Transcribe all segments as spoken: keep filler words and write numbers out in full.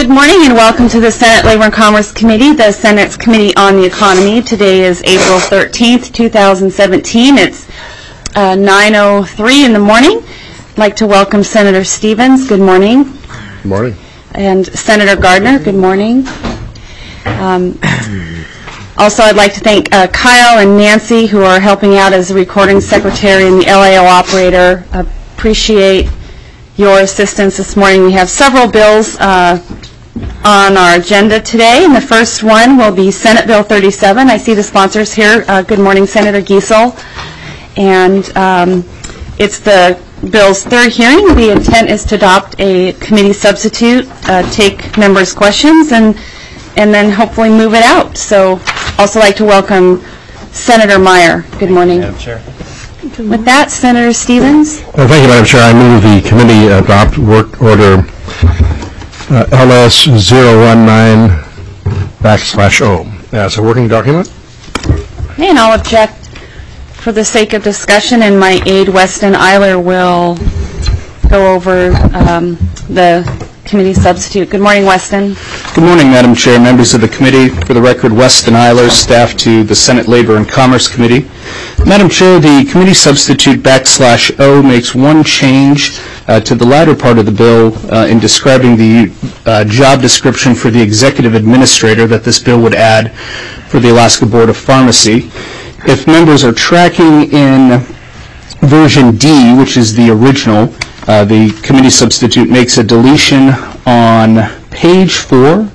Good morning and welcome to the Senate Labor and Commerce Committee, the Senate's Committee on the Economy. Today is April thirteenth, two thousand seventeen. It's uh, nine oh three in the morning. I'd like to welcome Senator Stevens. Good morning. Good morning. And Senator Gardner. Good morning. Um, also, I'd like to thank uh, Kyle and Nancy, who are helping out as the recording secretary and the L A O operator. Appreciate your assistance this morning. We have several bills uh, on our agenda today, and the first one will be Senate Bill thirty-seven. I see the sponsors here. Uh, good morning, Senator Giesel. And um, it's the bill's third hearing. The intent is to adopt a committee substitute, uh, take members' questions, and and then hopefully move it out. So also like to welcome Senator Meyer. Good morning. Madam Chair. With that, Senator Stevens. Well, thank you, Madam Chair. I move the committee adopt work order uh, L S zero one nine backslash O as a working document. Okay, and I'll object for the sake of discussion, and my aide, Weston Eiler, will go over um, the committee substitute. Good morning, Weston. Good morning, Madam Chair, members of the committee. For the record, Weston Eiler, staff to the Senate Labor and Commerce Committee. Madam Chair, the committee substitute backslash O makes one change uh, to the latter part of the bill uh, in describing the uh, job description for the executive administrator that this bill would add for the Alaska Board of Pharmacy. If members are tracking in version D, which is the original, uh, the committee substitute makes a deletion on page four,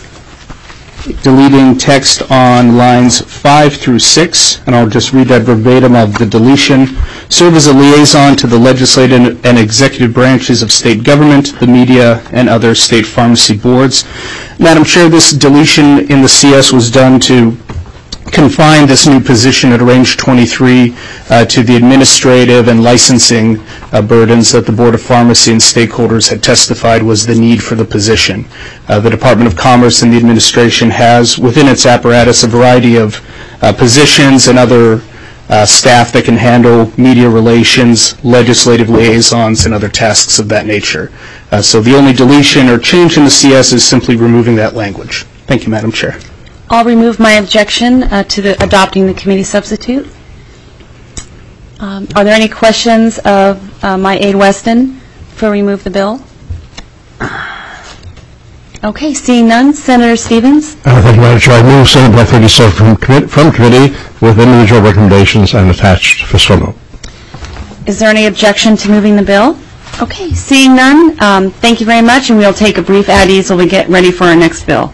deleting text on lines five through six, and I'll just read that verbatim of the deletion. Serve as a liaison to the legislative and executive branches of state government, the media, and other state pharmacy boards. Madam Chair, this deletion in the C S was done to confine this new position at range twenty-three uh, to the administrative and licensing uh, burdens that the Board of Pharmacy and stakeholders had testified was the need for the position. Uh, the Department of Commerce and the administration has within its apparatus a variety of uh, positions and other uh, staff that can handle media relations, legislative liaisons, and other tasks of that nature. Uh, so the only deletion or change in the C S is simply removing that language. Thank you, Madam Chair. I'll remove my objection uh, to the adopting the committee substitute. Um, are there any questions of uh, my aide Weston for remove the bill? Okay, seeing none, Senator Stevens. Uh, thank you, Madam Chair. I move Senate Bill thirty-seven from, commi from committee with individual recommendations and attached fiscal note. Is there any objection to moving the bill? Okay, seeing none, um, thank you very much, and we'll take a brief ad ease while we get ready for our next bill.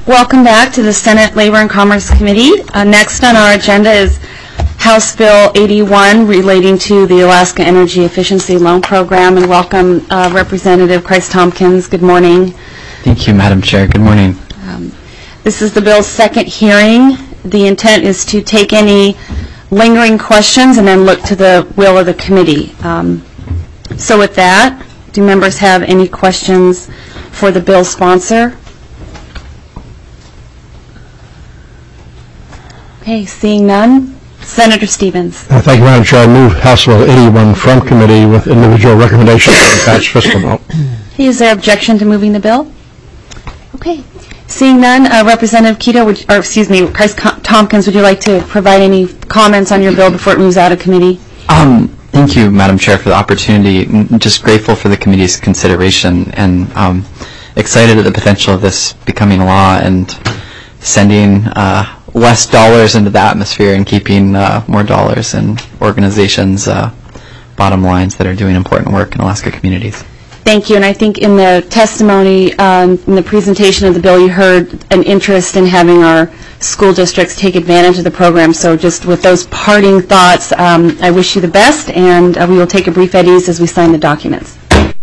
Welcome back to the Senate Labor and Commerce Committee. Uh, next on our agenda is House Bill eighty-one relating to the Alaska Energy Efficiency Loan Program. And welcome uh, Representative Christ Tompkins. Good morning. Thank you, Madam Chair. Good morning. Um, this is the bill's second hearing. The intent is to take any lingering questions and then look to the will of the committee. Um, so with that, do members have any questions for the bill sponsor? Okay, seeing none. Senator Stevens. Uh, Thank you, Madam Chair. I move House Bill eighty-one from committee with individual recommendations on attached fiscal note. Is there objection to moving the bill? Okay. Seeing none, uh, Representative Keto, would, or excuse me, Christ Tompkins, would you like to provide any comments on your bill before it moves out of committee? Um, thank you, Madam Chair, for the opportunity. I'm just grateful for the committee's consideration and um, excited at the potential of this becoming law and sending uh, less dollars into the atmosphere and keeping uh, more dollars in organizations' uh, bottom lines that are doing important work in Alaska communities. Thank you. And I think in the testimony, um, in the presentation of the bill, you heard an interest in having our school districts take advantage of the program. So just with those parting thoughts, um, I wish you the best, and uh, we will take a brief at ease as we sign the documents.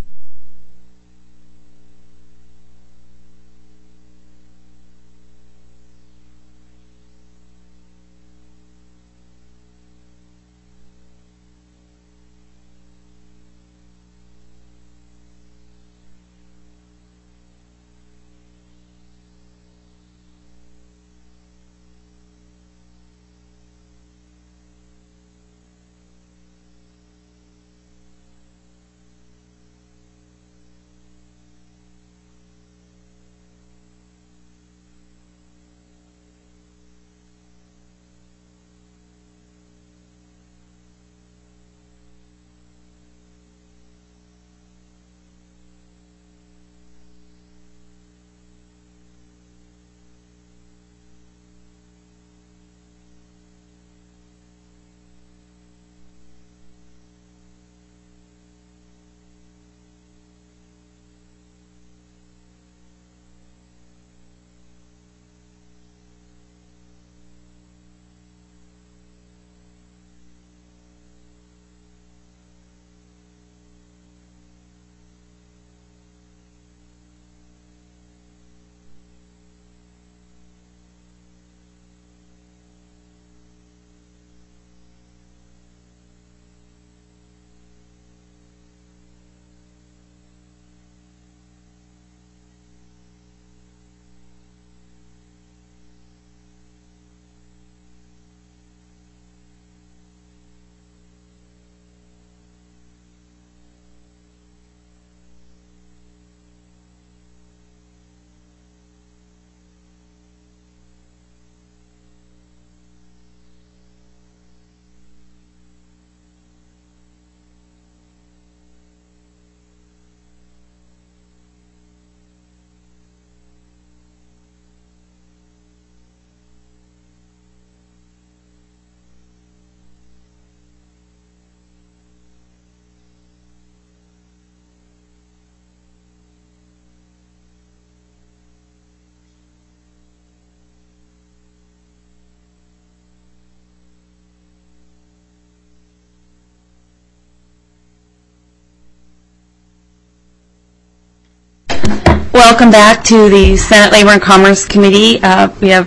Welcome back to the Senate Labor and Commerce Committee. Uh, we have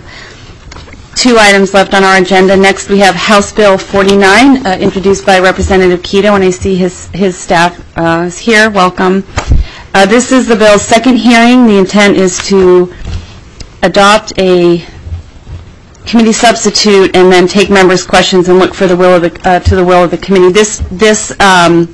two items left on our agenda. Next, we have House Bill forty-nine, uh, introduced by Representative Keto, and I see his, his staff uh, is here. Welcome. Uh, this is the bill's second hearing. The intent is to adopt a committee substitute and then take members' questions and look for the will of the, uh, to the will of the committee. This, this um,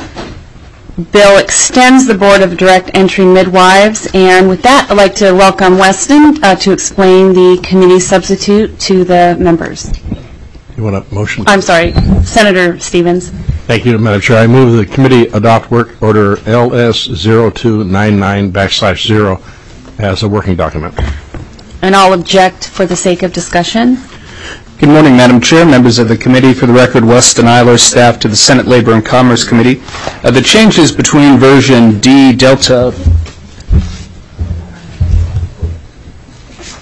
bill extends the Board of Direct Entry Midwives, and with that, I'd like to welcome Weston uh, to explain the committee substitute to the members. You want a motion? I'm sorry, Senator Stevens. Thank you, Madam Chair. I move the committee adopt work order L S zero two nine nine backslash zero as a working document. And I'll object for the sake of discussion. Good morning, Madam Chair, members of the committee. For the record, Weston Eiler, staff to the Senate Labor and Commerce Committee. Uh, the changes between version D Delta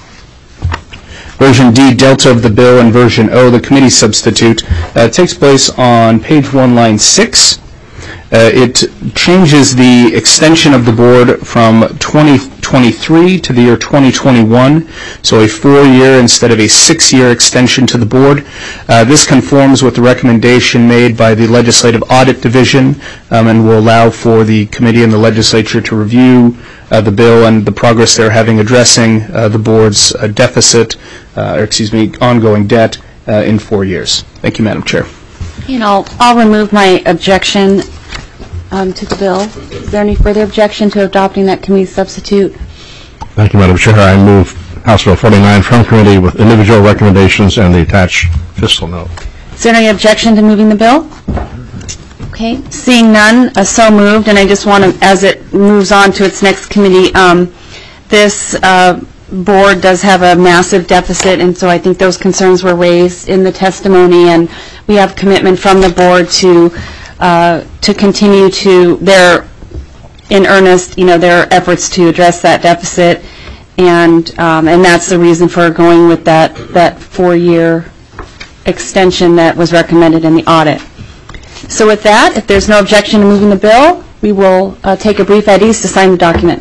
version D, delta of the bill, and version O, the committee substitute, uh, takes place on page one, line six. Uh, it changes the extension of the board from twenty twenty-three to the year twenty twenty-one, so a four-year instead of a six-year extension to the board. Uh, this conforms with the recommendation made by the Legislative Audit Division um, and will allow for the committee and the legislature to review uh, the bill and the progress they're having addressing uh, the board's uh, deficit, uh, or excuse me, ongoing debt uh, in four years. Thank you, Madam Chair. You know, I'll remove my objection um, to the bill. Is there any further objection to adopting that committee substitute? Thank you, Madam Chair. I move House Bill forty-nine from committee with individual recommendations and the attached fiscal note. Is there any objection to moving the bill? Okay, seeing none, uh, so moved, and I just want to, as it moves on to its next committee, um, this uh, board does have a massive deficit, and so I think those concerns were raised in the testimony, and we have commitment from the board to uh, to continue to their, in earnest, you know, their efforts to address that deficit, and um, and that's the reason for going with that that four-year extension that was recommended in the audit. So with that, if there's no objection to moving the bill, we will uh, take a brief at ease to sign the document.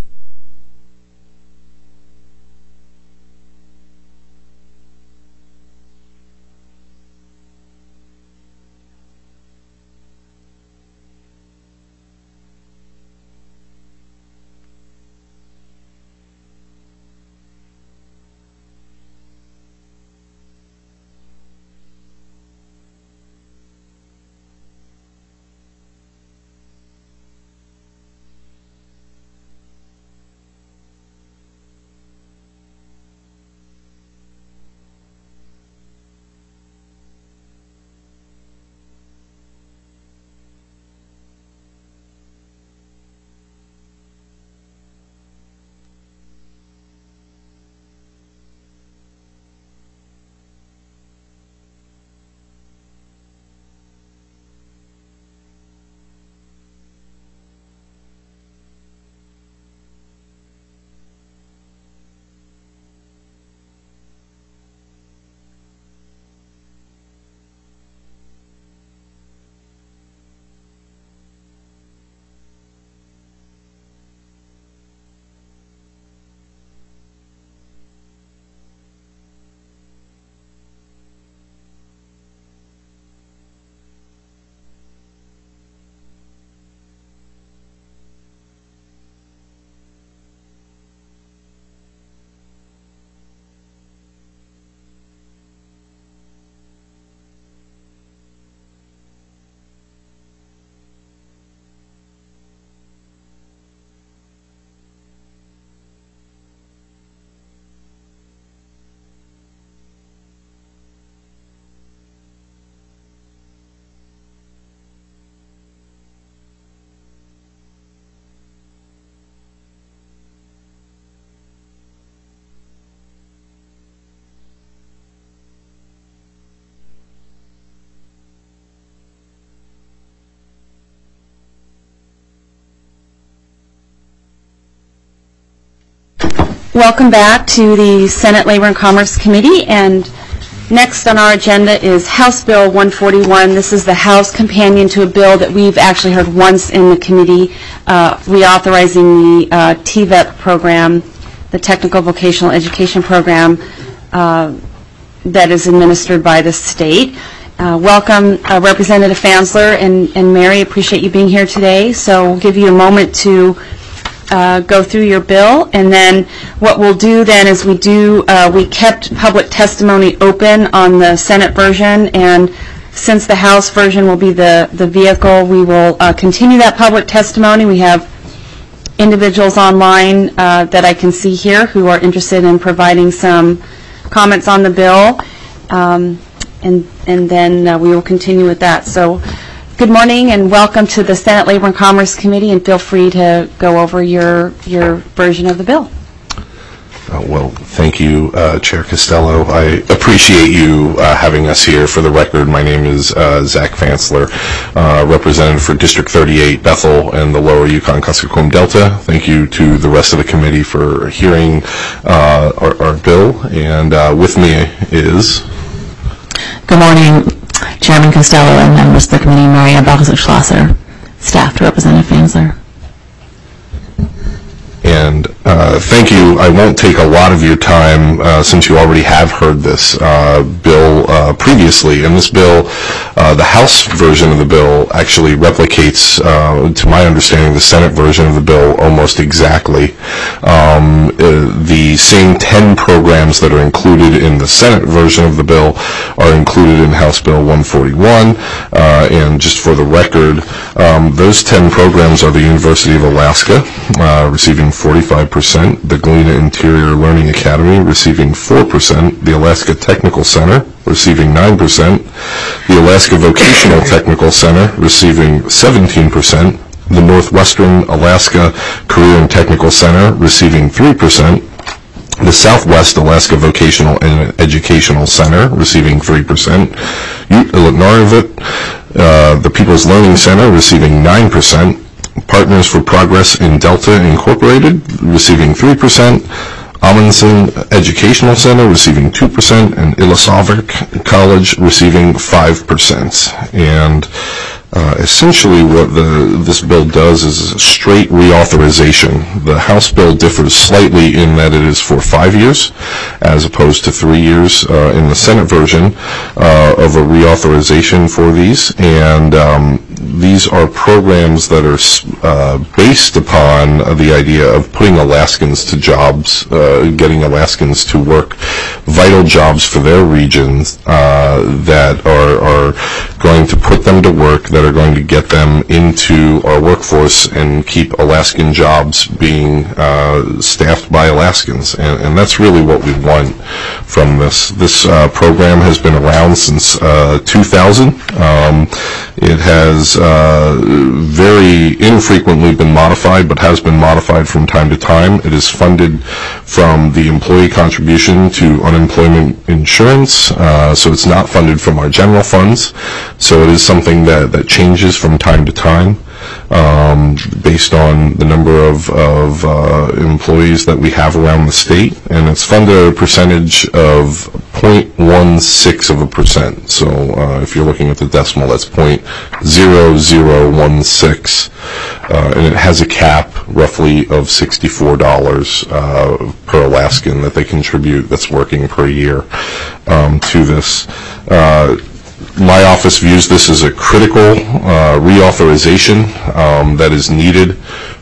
Welcome back to the Senate Labor and Commerce Committee, and next on our agenda is House Bill one forty-one. This is the House companion to a bill that we've actually heard once in the committee, uh, reauthorizing the uh, T V E P program, the Technical Vocational Education Program uh, that is administered by the state. Uh, welcome, uh, Representative Fansler and, and Mary. Appreciate you being here today. So we'll give you a moment to Uh, go through your bill, and then what we'll do then is we do uh, we kept public testimony open on the Senate version, and since the House version will be the the vehicle, we will uh, continue that public testimony. We have individuals online uh, that I can see here who are interested in providing some comments on the bill, um, and and then uh, we will continue with that. So good morning and welcome to the Senate Labor and Commerce Committee, and feel free to go over your your version of the bill. Uh, well, thank you, uh, Chair Costello. I appreciate you uh, having us here. For the record, my name is uh, Zach Fansler, uh, representative for District thirty-eight, Bethel, and the Lower Yukon-Kuskokwim Delta. Thank you to the rest of the committee for hearing uh, our, our bill. And uh, with me is... Good morning, Chairman Costello and members of the committee, Maria Balkazik-Schlosser, staff to Representative Fansler. And uh, thank you. I won't take a lot of your time uh, since you already have heard this uh, bill uh, previously. And this bill, uh, the House version of the bill actually replicates, uh, to my understanding, the Senate version of the bill almost exactly. Um, uh, the same ten programs that are included in the Senate version of the bill are included in House Bill one forty-one. Uh, and just for the record, um, those ten programs are the University of Alaska, uh, receiving forty-five percent, the Galena Interior Learning Academy receiving four percent, the Alaska Technical Center receiving nine percent, the Alaska Vocational Technical Center receiving seventeen percent, the Northwestern Alaska Career and Technical Center receiving three percent, the Southwest Alaska Vocational and Educational Center receiving three percent, Ute-Inuvialuit, uh, the People's Learning Center receiving nine percent, Partners for Progress in Delta Incorporated receiving three percent, Amundsen Educational Center receiving two percent, and Ilisavik College receiving five percent. And uh, essentially what the, this bill does is a straight reauthorization. The House bill differs slightly in that it is for five years as opposed to three years uh, in the Senate version uh, of a reauthorization for these. And um, these are programs that are uh, based upon the idea of putting Alaskans to jobs, uh, getting Alaskans to work vital jobs for their regions uh, that are, are going to put them to work, that are going to get them into our workforce and keep Alaskan jobs being uh, staffed by Alaskans. And, and that's really what we want from this. This uh, program has been around since uh, two thousand. Um, it has Uh, very infrequently been modified, but has been modified from time to time. It is funded from the employee contribution to unemployment insurance, uh, so it's not funded from our general funds. So it is something that, that changes from time to time um, based on the number of, of uh, employees that we have around the state, and it's funded at a percentage of zero point one six of a percent. So uh, if you're looking at the decimal, that's zero point zero zero one six, uh, and it has a cap roughly of sixty-four dollars uh, per Alaskan that they contribute that's working per year um, to this. Uh, My office views this as a critical uh, reauthorization um, that is needed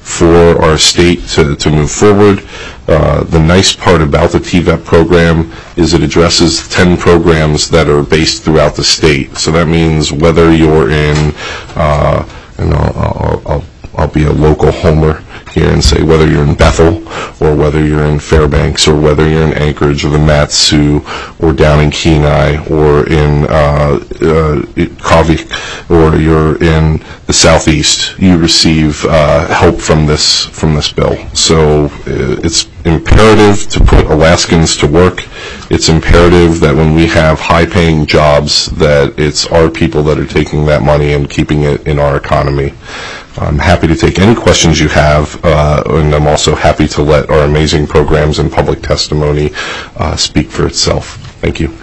for our state to, to move forward. Uh, the nice part about the T V E P program is it addresses ten programs that are based throughout the state. So that means whether you're in, uh, and I'll, I'll, I'll, I'll be a local homer here and say whether you're in Bethel or whether you're in Fairbanks or whether you're in Anchorage or the Mat-Su or down in Kenai or in uh, uh, Kavik or you're in the Southeast, you receive uh, help from this from this bill. So uh, it's imperative to put Alaskans to work. It's imperative that when we have high-paying jobs that it's our people that are taking that money and keeping it in our economy. I'm happy to take any questions you have, uh, and I'm also happy to let our amazing programs and public testimony uh, speak for itself. Thank you.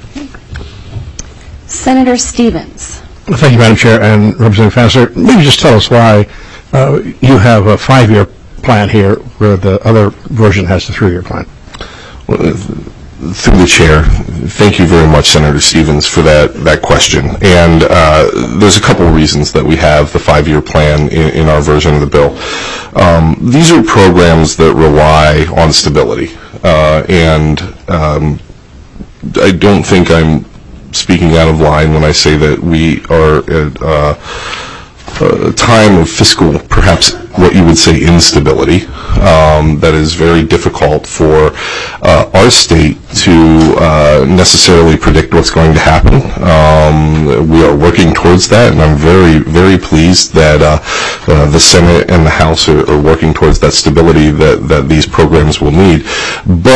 Senator Stevens. Well, thank you, Madam Chair, and Representative Fansler. Maybe just tell us why uh, you have a five-year plan here where the other version has the three-year plan. Well, through the chair, thank you very much, Senator Stevens, for that, that question. And uh, there's a couple of reasons that we have the five-year plan in, in our version of the bill. Um, these are programs that rely on stability. Uh, and um, I don't think I'm speaking out of line when I say that we are at uh, a time of fiscal, perhaps what you would say instability, um, that is very difficult for uh, our state to uh, necessarily predict what's going to happen. Um, we are working towards that, and I'm very, very pleased that uh, uh, the Senate and the House are, are working towards that stability that, that these programs will need. But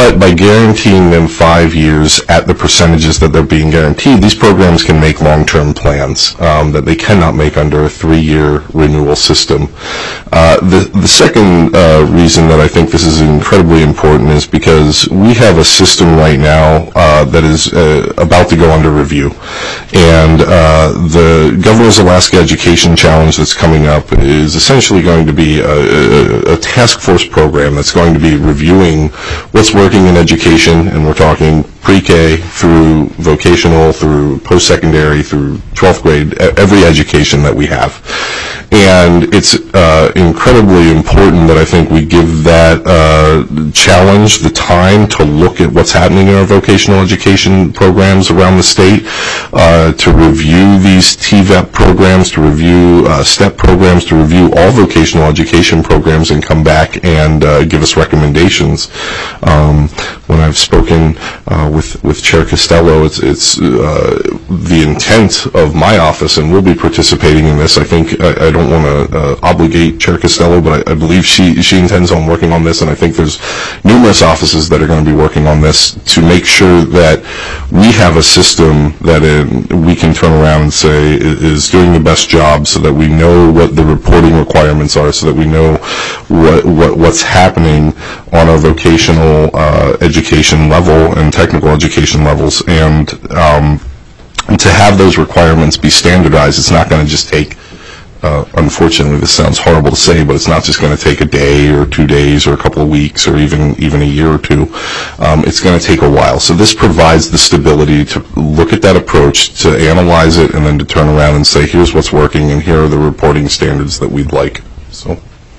But by guaranteeing them five years at the percentages that they're being guaranteed, these programs can make long-term plans um, that they cannot make under a three-year renewal system. Uh, the, the second uh, reason that I think this is incredibly important is because we have a system right now uh, that is uh, about to go under review. And uh, the Governor's Alaska Education Challenge that's coming up is essentially going to be a, a, a task force program that's going to be reviewing what's working in education, and we're talking pre-K through vocational, through post-secondary, through twelfth grade, every education that we have. And it's uh, incredibly important that I think we give that uh, challenge the time to look at what's happening in our vocational education programs around the state, uh, to review these T V E P programs, to review uh, STEP programs, to review all vocational education programs and come back and uh, give us recommendations. Um, when I've spoken uh, with, with Chair Costello, it's, it's uh, the intent of my office, and we'll be participating in this. I think I, I don't want to uh, obligate Chair Costello, but I, I believe she, she intends on working on this, and I think there's numerous offices that are going to be working on this to make sure that we have a system that in, we can turn around and say is doing the best job, so that we know what the reporting requirements are, so that we know what, what what's happening on our vocational uh, education level and technical education levels, and um, to have those requirements be standardized. It's not going to just take, uh, unfortunately, this sounds horrible to say, but it's not just going to take a day or two days or a couple of weeks or even even a year or two. Um, it's going to take a while. So this provides the stability to look at that approach, to analyze it, and then to turn around and say, here's what's working, and here are the reporting standards that we'd like. So.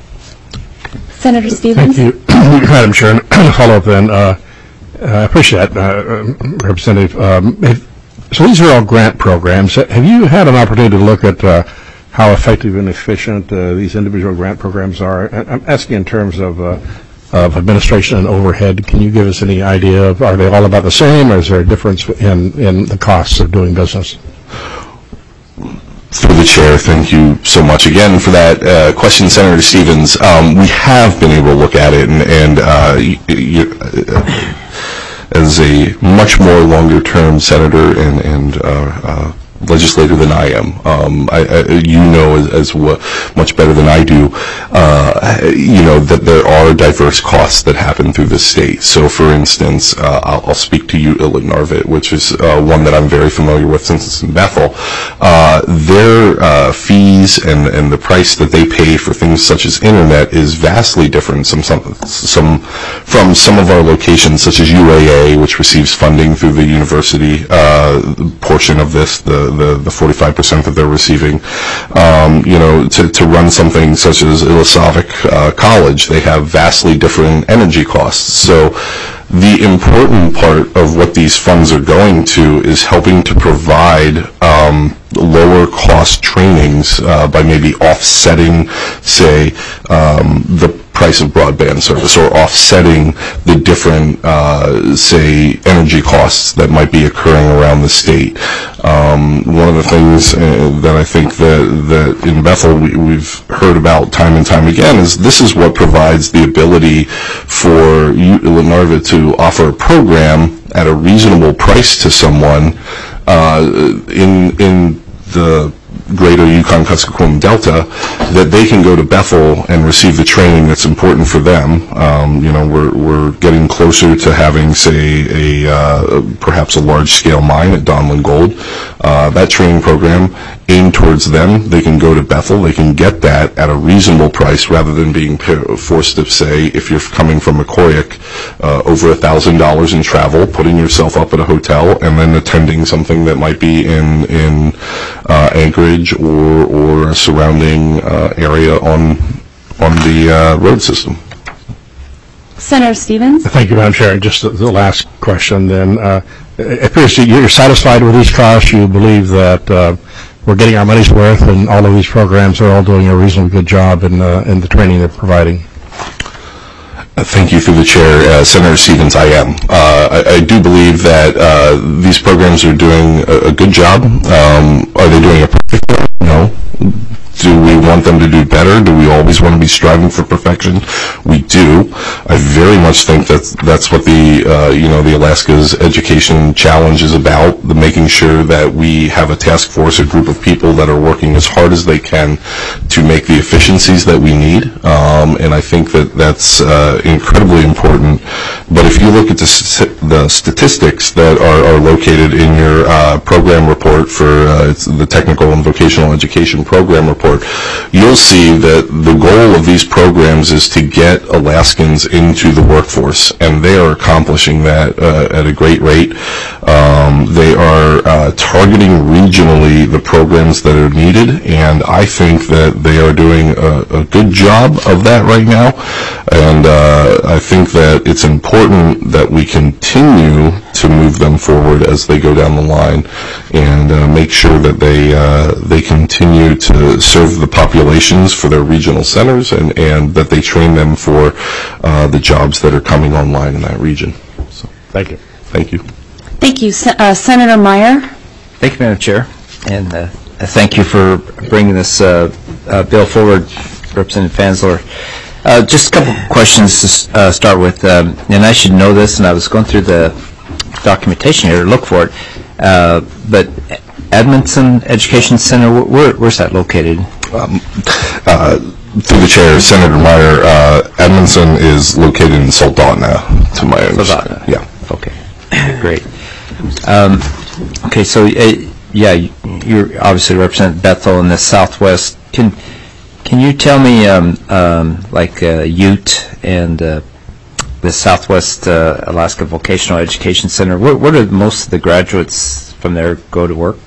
Senator Stevens? Thank you, Madam Chair. And follow up then. Uh, I appreciate that, uh, Representative. Um, if, so these are all grant programs. Have you had an opportunity to look at uh, how effective and efficient uh, these individual grant programs are? I'm asking in terms of, uh, of administration and overhead. Can you give us any idea of, are they all about the same, or is there a difference in, in the costs of doing business? Through the chair, thank you so much again for that uh, question, Senator Stevens. Um, we have been able to look at it, and, and uh, you, you, uh, as a much more longer-term senator and, and uh, uh, legislator than I am, um, I, I, you know as, as w much better than I do, uh, you know, that there are diverse costs that happen through the state. So, for instance, uh, I'll, I'll speak to UIL-Narvit, which is uh, one that I'm very familiar with since it's in Bethel. Uh, their uh, fees and, and the price that they pay for things such as internet is vastly different some, some, some, from some of our locations, such as U A A, which receives funding through the university uh, portion of this, the the, the forty-five percent that they're receiving. Um, you know, to, to run something such as Ilisavik uh, College, they have vastly different energy costs. So the important part of what these funds are going to is helping to provide um, lower cost trainings uh, by maybe offsetting, say, um, the price of broadband service, or offsetting the different, uh, say, energy costs that might be occurring around the state. Um, one of the things uh, that I think that, that in Bethel we, we've heard about time and time again is this is what provides the ability for UIL-Narvit to offer a program at a reasonable price to someone uh, in in the greater Yukon-Kuskokwim Delta, that they can go to Bethel and receive the training that's important for them. Um, you know, we're, we're getting closer to having, say, a uh, perhaps a large-scale mine at Donlin Gold. Uh, that training program aimed towards them. They can go to Bethel. They can get that at a reasonable price rather than being forced to, say, if you're coming from Mekoyak, uh, over a thousand dollars in travel, putting yourself up at a hotel, and then attending something that might be in, in uh, Anchorage or or a surrounding uh, area on on the uh, road system. Senator Stevens? Thank you, Madam Chair. Just the, the last question then. Uh, it appears that you're satisfied with these costs. You believe that uh, we're getting our money's worth, and all of these programs are all doing a reasonably good job in, uh, in the training they're providing. Uh, thank you through the chair. Uh, Senator Stevens, I am. Uh, I, I do believe that uh, these programs are doing a, a good job. Um, are they doing a perfect job? No. Do we want them to do better? Do we always want to be striving for perfection? We do. I very much think that's that's what the uh, you know the Alaska's Education Challenge is about. The making sure that we have a task force, a group of people that are working as hard as they can to make the efficiencies that we need. Um, and I think that that's uh, incredibly important. But if you look at the, st- the statistics that are, are located in your uh, program report for uh, it's the Technical and Vocational Education Program Report, you'll see that the goal of these programs is to get Alaskans into the workforce, and they are accomplishing that uh, at a great rate. Um, they are uh, targeting regionally the programs that are needed, and I think that they are doing a, a good job of that right now. And uh, I think that it's important that we continue to move them forward as they go down the line, and uh, make sure that they uh, they continue to serve the populations for their regional centers, and, and that they train them for uh, the jobs that are coming online in that region. So, Thank you. thank you. Thank you. Se- uh, Senator Meyer. Thank you, Madam Chair, and uh, thank you for bringing this uh, uh, bill forward, Representative Fansler. Uh, just a couple questions to uh, start with, um, and I should know this, and I was going through the documentation here to look for it, uh, but Edmondson Education Center, where, where's that located? Um, uh, through the chair, Senator Meyer, uh, Edmondson is located in Soldotna, to my understanding. Soldotna. Yeah. Okay, great. Um, okay, so uh, yeah, you obviously represent Bethel in the Southwest. Can can you tell me, um, um, like uh, Ute and uh, the Southwest uh, Alaska Vocational Education Center, where, where do most of the graduates from there go to work?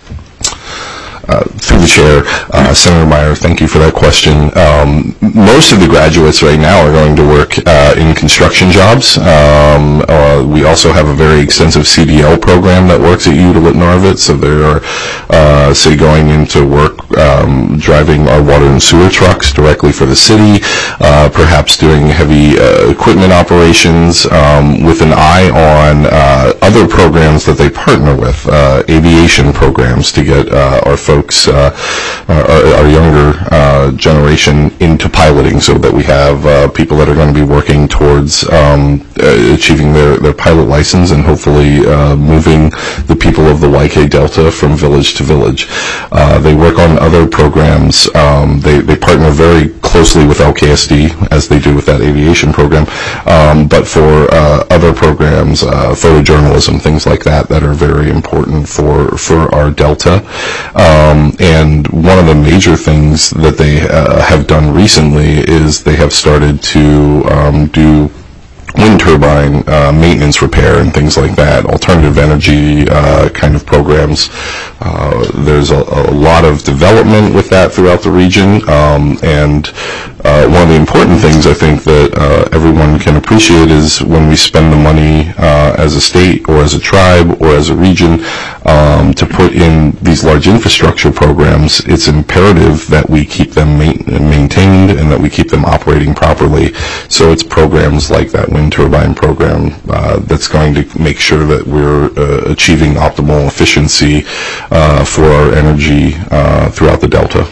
Uh, through the chair, uh, Senator Meyer, thank you for that question. Um, most of the graduates right now are going to work uh, in construction jobs. Um, uh, we also have a very extensive C D L program that works at U T L at Narvik, so they are, uh, say, going into work um, driving our water and sewer trucks directly for the city, uh, perhaps doing heavy uh, equipment operations, um, with an eye on uh, other programs that they partner with, uh, aviation programs to get uh, our folks folks, uh, our, our younger uh, generation into piloting, so that we have uh, people that are going to be working towards um, uh, achieving their, their pilot license, and hopefully uh, moving the people of the Y K Delta from village to village. Uh, they work on other programs. Um, they, they partner very closely with L K S D, as they do with that aviation program, um, but for uh, other programs, uh, photojournalism, things like that, that are very important for, for our Delta. Um, Um, and one of the major things that they uh, have done recently is they have started to um, do wind turbine uh, maintenance repair and things like that, alternative energy uh, kind of programs. Uh, there's a, a lot of development with that throughout the region, um, and uh, one of the important things I think that uh, everyone can appreciate is when we spend the money uh, as a state or as a tribe or as a region um, to put in these large infrastructure programs, it's imperative that we keep them ma- maintained and that we keep them operating properly. So it's programs like that wind turbine program uh, that's going to make sure that we're uh, achieving optimal efficiency uh, for our energy uh, throughout the Delta.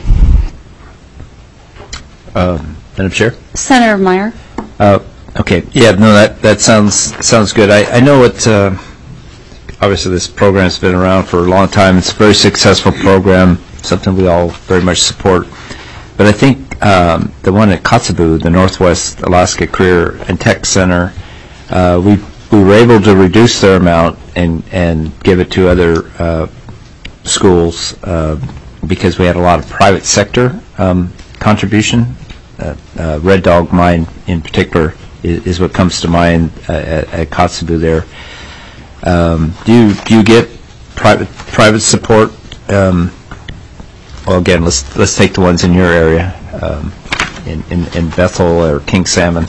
Um, Madam Chair? Senator Meyer. Uh, okay, yeah, no, that, that sounds sounds good. I, I know it, uh, obviously this program's been around for a long time. It's a very successful program, something we all very much support. But I think um, the one at Kotzebue, the Northwest Alaska Career and Tech Center, uh, we we were able to reduce their amount and, and give it to other uh, schools uh, because we had a lot of private sector um, contribution. Uh, uh, Red Dog Mine in particular is, is what comes to mind uh, at, at Kotzebue there. Um, do you do you get private private support? Um, well, again, let's let's take the ones in your area, um, in, in in Bethel or King Salmon.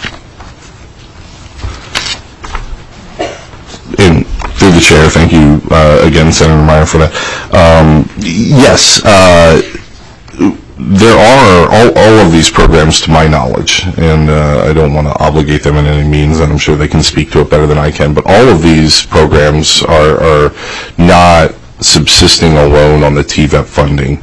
In, through the chair, thank you uh, again, Senator Meyer, for that. Um, yes. Uh, There are all, all of these programs, to my knowledge, and uh, I don't want to obligate them in any means, and I'm sure they can speak to it better than I can, but all of these programs are, are not subsisting alone on the T V E P funding.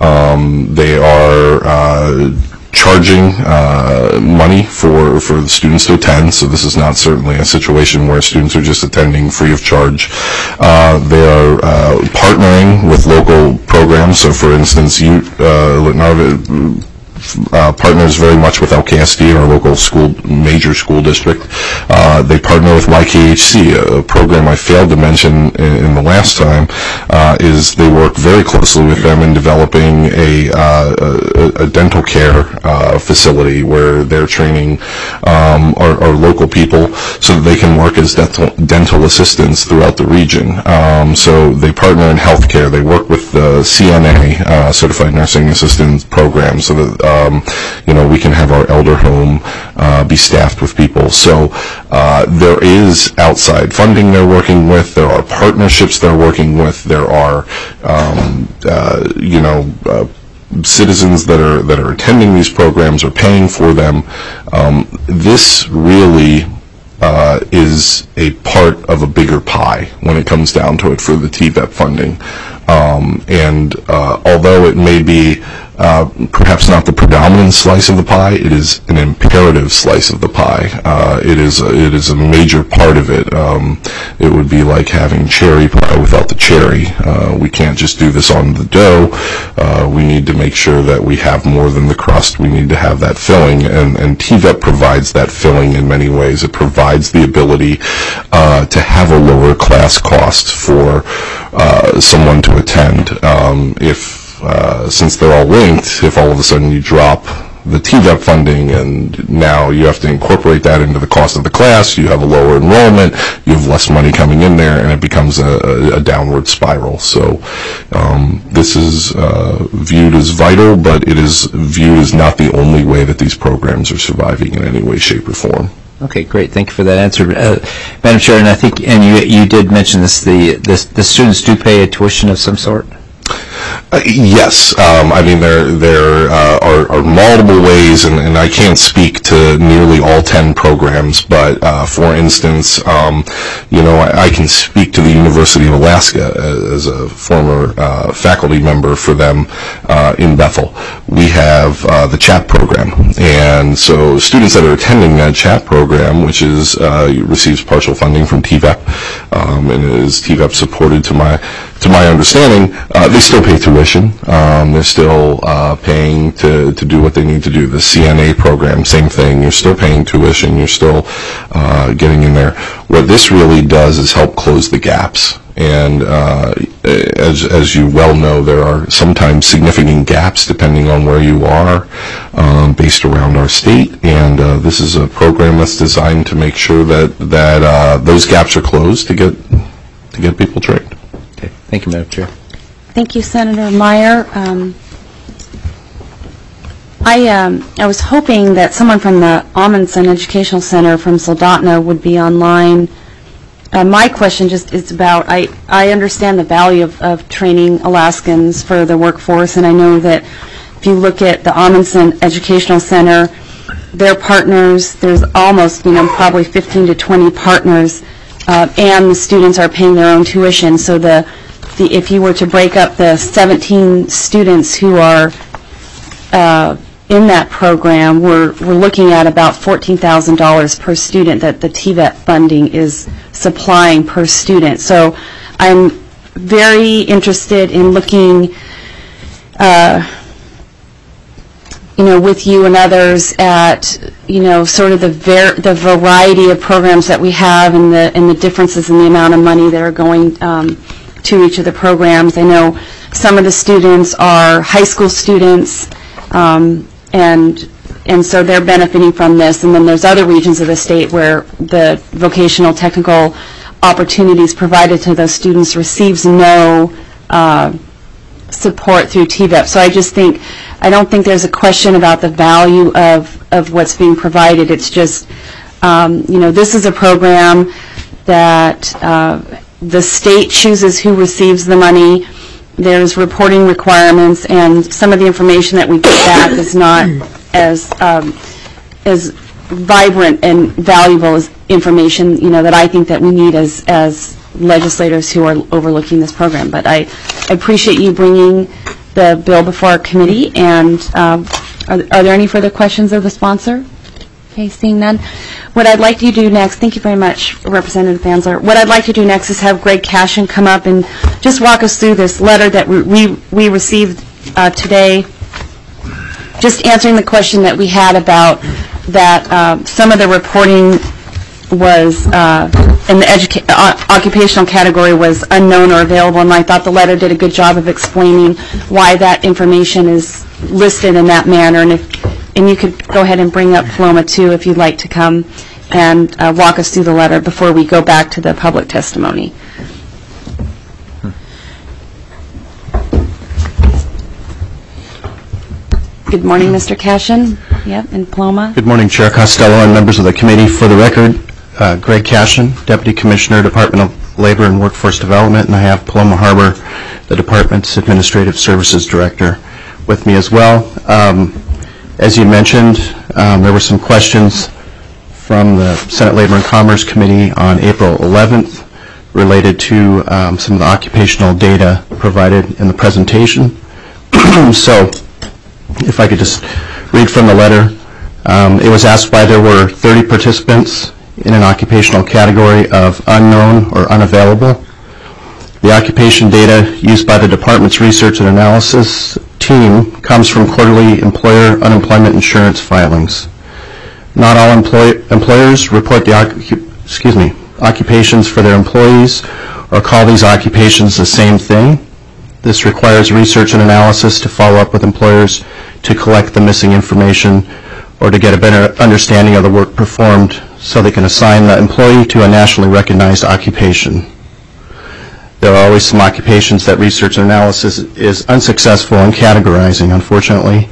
Um, they are uh, charging uh, money for, for the students to attend, so this is not certainly a situation where students are just attending free of charge. Uh, they are uh, partnering with local programs, so for instance, you, uh, Litnarva, Uh, partners very much with L K S D, our local school, major school district. Uh, they partner with Y K H C, a program I failed to mention in, in the last time, uh, is they work very closely with them in developing a, uh, a, a dental care uh, facility where they're training um, our, our local people so that they can work as dental, dental assistants throughout the region. Um, so they partner in healthcare. They work with the C N A, uh, Certified Nursing Assistant program, so that Um, you know, we can have our elder home uh, be staffed with people. So uh, there is outside funding they're working with. There are partnerships they're working with. There are, um, uh, you know, uh, citizens that are that are attending these programs or paying for them. Um, this really uh, is a part of a bigger pie when it comes down to it for the T V E P funding. Um, and uh, although it may be uh, perhaps not the predominant slice of the pie, it is an imperative slice of the pie. Uh, it is a, it is a major part of it. Um, it would be like having cherry pie without the cherry. Uh, we can't just do this on the dough. Uh, we need to make sure that we have more than the crust. We need to have that filling, and, and T V E P provides that filling in many ways. It provides the ability uh, to have a lower class cost for uh, someone to attend. Um, if uh, since they're all linked, if all of a sudden you drop the T V E P funding and now you have to incorporate that into the cost of the class, you have a lower enrollment, you have less money coming in there, and it becomes a, a, a downward spiral. So um, this is uh, viewed as vital, but it is viewed as not the only way that these programs are surviving in any way, shape, or form. Okay, great. Thank you for that answer, uh, Madam Chair. And I think, and you you did mention this, the the, the students do pay a tuition of some sort. Uh, yes, um, I mean there there uh, are, are multiple ways, and, and I can't speak to nearly all ten programs. But uh, for instance, um, you know, I, I can speak to the University of Alaska as a former uh, faculty member for them uh, in Bethel. We have uh, the CHAP program, and so students that are attending that CHAP program, which is uh, receives partial funding from T V E P, um, and is T V E P supported to my to my understanding, uh, they still pay tuition. Um, they're still uh, paying to, to do what they need to do. The C N A program, same thing. You're still paying tuition. You're still uh, getting in there. What this really does is help close the gaps. And uh, as, as you well know, there are sometimes significant gaps depending on where you are um, based around our state. And uh, this is a program that's designed to make sure that, that uh, those gaps are closed to get, to get people trained. Okay. Thank you, Madam Chair. Thank you, Senator Meyer. Um, I um, I was hoping that someone from the Amundsen Educational Center from Soldotna would be online. Uh, my question just is about, I, I understand the value of, of training Alaskans for the workforce, and I know that if you look at the Amundsen Educational Center, their partners, there's almost, you know, probably fifteen to twenty partners, uh, and the students are paying their own tuition. So the The, if you were to break up the seventeen students who are uh, in that program, we're, we're looking at about fourteen thousand dollars per student that the T V E P funding is supplying per student. So I'm very interested in looking, uh, you know, with you and others at, you know, sort of the ver the variety of programs that we have and the, and the differences in the amount of money that are going um, to each of the programs. I know some of the students are high school students, um, and and so they're benefiting from this. And then there's other regions of the state where the vocational technical opportunities provided to those students receives no uh, support through T V E P. So I just think, I don't think there's a question about the value of, of what's being provided. It's just, um, you know, this is a program that uh, the state chooses who receives the money. There's reporting requirements, and some of the information that we get back is not as um, as vibrant and valuable as information, you know, that I think that we need as as legislators who are overlooking this program. But I appreciate you bringing the bill before our committee. And um, are, are there any further questions of the sponsor? Okay, seeing none. What I'd like you to do next, thank you very much, Representative Fanzler. What I'd like to do next is have Greg Cashin come up and just walk us through this letter that we, we, we received uh, today, just answering the question that we had about that uh, some of the reporting was uh, in the educa- uh, occupational category was unknown or available, and I thought the letter did a good job of explaining why that information is listed in that manner. And if and you could go ahead and bring up Paloma too if you'd like to come and uh, walk us through the letter before we go back to the public testimony. Good morning, Mister Cashin. Yep, and Paloma. Good morning, Chair Costello and members of the committee. For the record, uh, Greg Cashin, Deputy Commissioner, Department of Labor and Workforce Development, and I have Paloma Harbor, the Department's Administrative Services Director, with me as well. Um, as you mentioned, um, there were some questions from the Senate Labor and Commerce Committee on April eleventh related to um, some of the occupational data provided in the presentation. So, if I could just read from the letter. Um, it was asked why there were thirty participants in an occupational category of unknown or unavailable. The occupation data used by the department's research and analysis team comes from quarterly employer unemployment insurance filings. Not all employ- employers report the occup- excuse me, occupations for their employees or call these occupations the same thing. This requires research and analysis to follow up with employers to collect the missing information or to get a better understanding of the work performed so they can assign the employee to a nationally recognized occupation. There are always some occupations that research and analysis is unsuccessful in categorizing, unfortunately.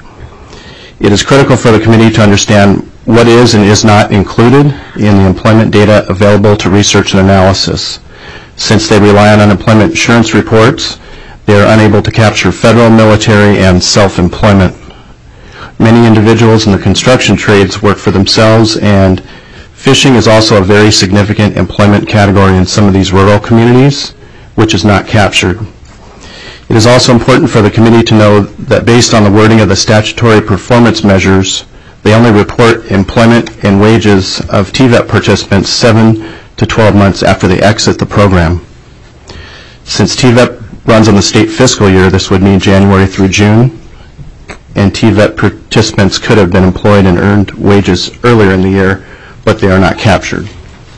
It is critical for the committee to understand what is and is not included in the employment data available to research and analysis. Since they rely on unemployment insurance reports, they are unable to capture federal, military, and self-employment. Many individuals in the construction trades work for themselves, and fishing is also a very significant employment category in some of these rural communities, which is not captured. It is also important for the committee to know that based on the wording of the statutory performance measures, they only report employment and wages of T V E T participants seven to twelve months after they exit the program. Since T V E T runs on the state fiscal year, this would mean January through June, and T V E T participants could have been employed and earned wages earlier in the year, but they are not captured.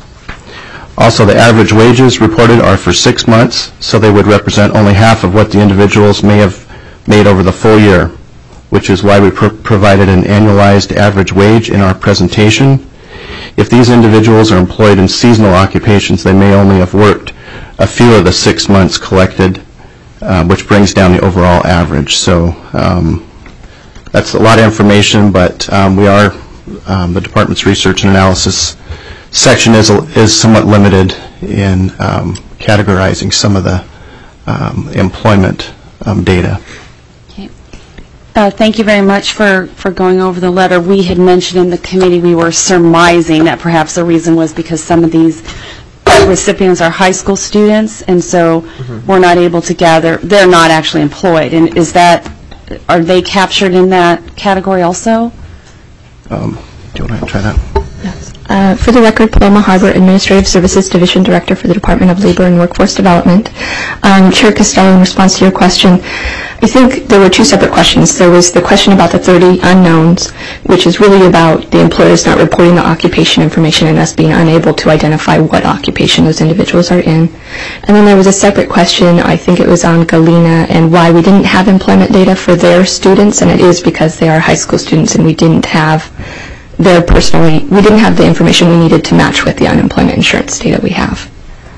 Also, the average wages reported are for six months, so they would represent only half of what the individuals may have made over the full year, which is why we pr- provided an annualized average wage in our presentation. If these individuals are employed in seasonal occupations, they may only have worked a few of the six months collected, uh, which brings down the overall average. So um, that's a lot of information, but um, we are, um, the department's research and analysis section is is somewhat limited in um, categorizing some of the um, employment um, data. Okay. Uh, thank you very much for, for going over the letter. We had mentioned in the committee we were surmising that perhaps the reason was because some of these recipients are high school students, and so mm-hmm. we're not able to gather. They're not actually employed. And is that, are they captured in that category also? Um, do you want to try that? Yes. Uh, for the record, Paloma Harbor, Administrative Services Division Director for the Department of Labor and Workforce Development. Um, Chair Costello, in response to your question, I think there were two separate questions. There was the question about the thirty unknowns, which is really about the employers not reporting the occupation information and us being unable to identify what occupation those individuals are in. And then there was a separate question, I think it was on Galena, and why we didn't have employment data for their students, and it is because they are high school students and we didn't have their personally, we didn't have the information we needed to match with the unemployment insurance data we have.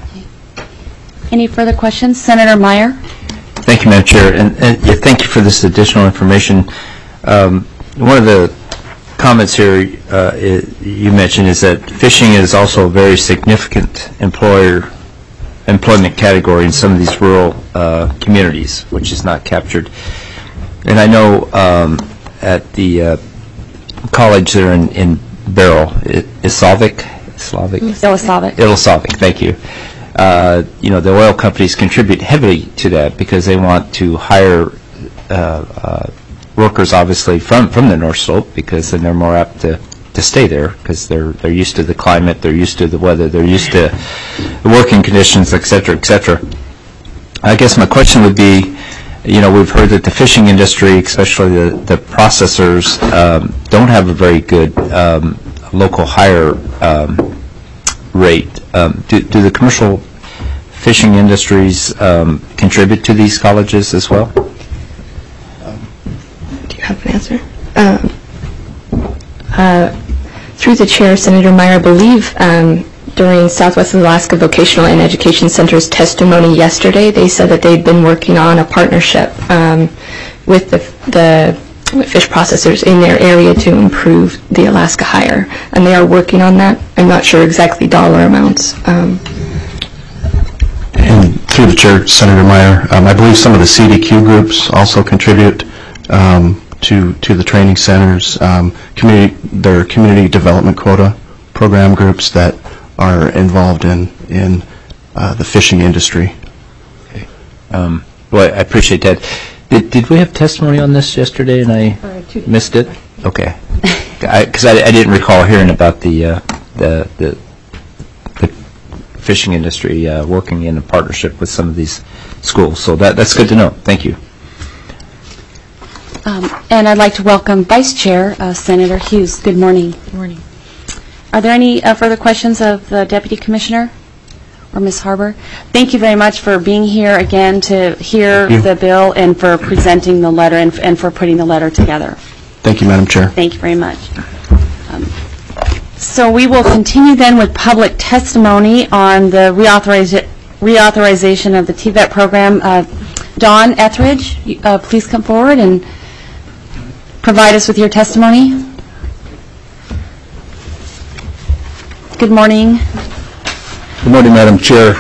Any further questions? Senator Meyer? Thank you, Madam Chair, and, and yeah, thank you for this additional information. Um, one of the comments here uh, it, you mentioned is that fishing is also a very significant employer employment category in some of these rural uh, communities, which is not captured. And I know um, at the uh, college there in, in Barrow, Islavovic, Slavic? Iloslavic. Iloslavic, thank you. uh, you know, the oil companies contribute heavily to that because they want to hire uh, uh, workers, obviously, from, from the North Slope, because then they're more apt to, to stay there because they're, they're used to the climate, they're used to the weather, they're used to the working conditions, et cetera, et cetera. I guess my question would be, you know, we've heard that the fishing industry, especially the, the processors, um, don't have a very good um, local hire um, rate. Um, do, do the commercial fishing industries um, contribute to these colleges as well? Do you have an answer? Um, uh, through the chair, Senator Meyer, I believe um, during Southwest Alaska Vocational and Education Center's testimony yesterday, they said that they'd been working on a partnership um, with the, the fish processors in their area to improve the Alaska hire, and they are working on that. I'm not sure exactly dollar amounts. Um, And through the chair, Senator Meyer, um, I believe some of the C D Q groups also contribute um, to to the training centers. Um, community, there are community development quota program groups that are involved in in uh, the fishing industry. Okay. Um, well, I appreciate that. Did, did we have testimony on this yesterday and I missed it? Okay. Because I, I, I didn't recall hearing about the uh, the, the the fishing industry uh, working in a partnership with some of these schools. So that that's good to know. Thank you. Um, and I'd like to welcome Vice Chair uh, Senator Hughes. Good morning. Good morning. Are there any uh, further questions of the Deputy Commissioner or Miz Harbour? Thank you very much for being here again to hear the bill and for presenting the letter and, and for putting the letter together. Thank you, Madam Chair. Thank you very much. Um, so we will continue then with public testimony on the reauthoriza reauthorization of the T V E T program. Uh, Dawn Etheridge, uh, please come forward and provide us with your testimony. Good morning. Good morning, Madam Chair.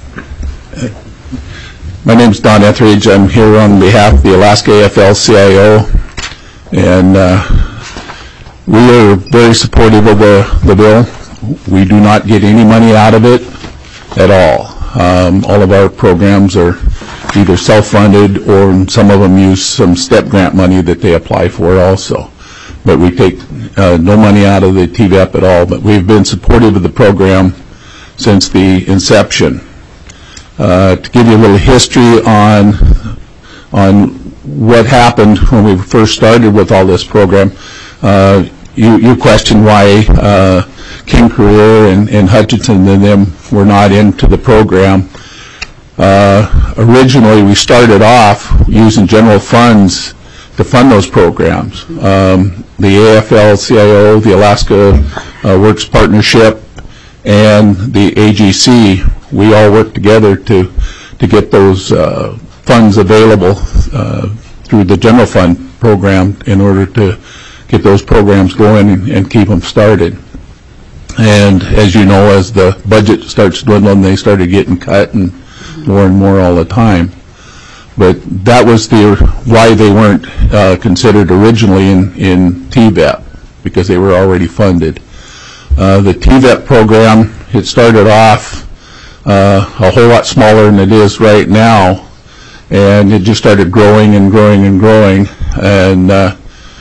My name is Don Etheridge. I'm here on behalf of the Alaska A F L C I O, and uh, we are very supportive of the, the bill. We do not get any money out of it at all. Um, all of our programs are either self-funded or some of them use some STEP grant money that they apply for also. But we take uh, no money out of the T V E T at all. But we've been supportive of the program since the inception. Uh, to give you a little history on on what happened when we first started with all this program, uh, you, you questioned why uh, King Career and, and Hutchinson and them were not into the program. Uh, originally, we started off using general funds to fund those programs. Um, the A F L C I O, the Alaska uh, Works Partnership, and the A G C, we all worked together to to get those uh, funds available uh, through the general fund program in order to get those programs going and, and keep them started. And as you know, as the budget starts dwindling, they started getting cut and more and more all the time. But that was the why they weren't uh, considered originally in, in T V E T, because they were already funded. Uh, the T V E T program, it started off uh, a whole lot smaller than it is right now, and it just started growing and growing and growing. And uh,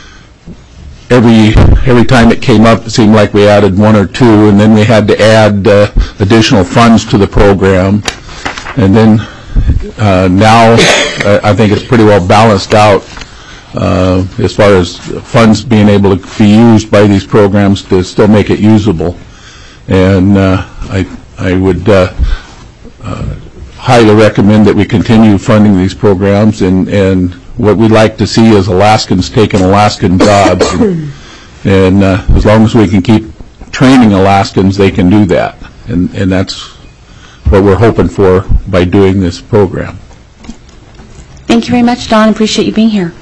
every every time it came up, it seemed like we added one or two, and then we had to add uh, additional funds to the program. And then uh, now, uh, I think it's pretty well balanced out uh, as far as funds being able to be used by these programs to still make it usable. And uh, I, I would uh, uh, highly recommend that we continue funding these programs. And, and what we'd like to see is Alaskans taking Alaskan jobs. And, and uh, as long as we can keep training Alaskans, they can do that. And, and that's what we're hoping for by doing this program. Thank you very much, Don. Appreciate you being here.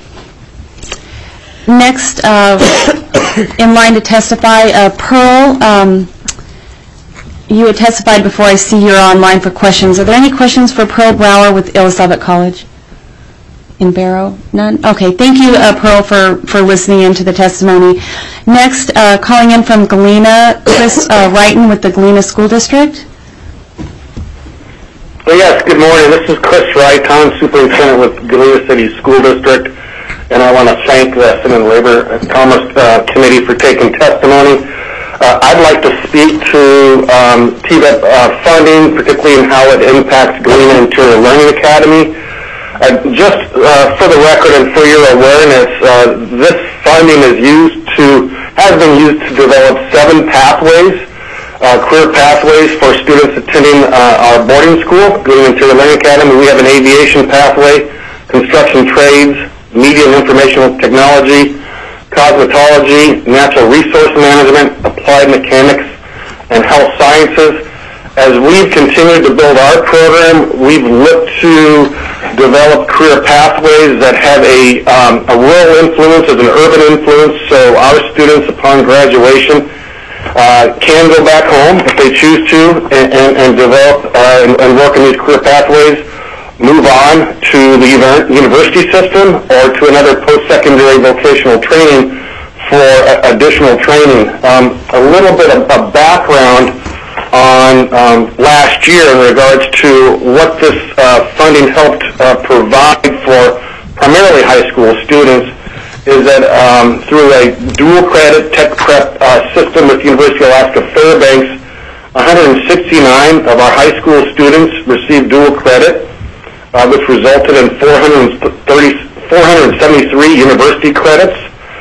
Next, uh, in line to testify, uh, Pearl, um, you had testified before. I see you're online for questions. Are there any questions for Pearl Brower with Illicellewaet College in Barrow? None? Okay. Thank you, uh, Pearl, for, for listening in to the testimony. Next, uh, calling in from Galena, Chris uh, Wrighton with the Galena School District. Well, yes, good morning. This is Chris Wright, Town Superintendent with Galena City School District, and I want to thank the Senate Labor and Commerce uh, Committee for taking testimony. Uh, I'd like to speak to um, T V E P uh, funding, particularly in how it impacts Galena Interior Learning Academy. Uh, just uh, for the record and for your awareness, uh, this funding is used to, has been used to develop seven pathways, uh, career pathways for students attending uh, our boarding school, Galena Interior Learning Academy. We have an aviation pathway, construction trades, media and informational technology, cosmetology, natural resource management, applied mechanics, and health sciences. As we've continued to build our program, we've looked to develop career pathways that have a, um, a rural influence as an urban influence, so our students upon graduation uh, can go back home if they choose to and, and, and develop uh, and, and work in these career pathways, move on to the university system or to another post-secondary vocational training for uh, additional training. Um, a little bit of a background on um, last year in regards to what this uh, funding helped uh, provide for primarily high school students is that um, through a dual credit tech prep uh, system with University of Alaska Fairbanks, one hundred sixty-nine of our high school students received dual credit, uh, which resulted in four hundred seventy-three university credits.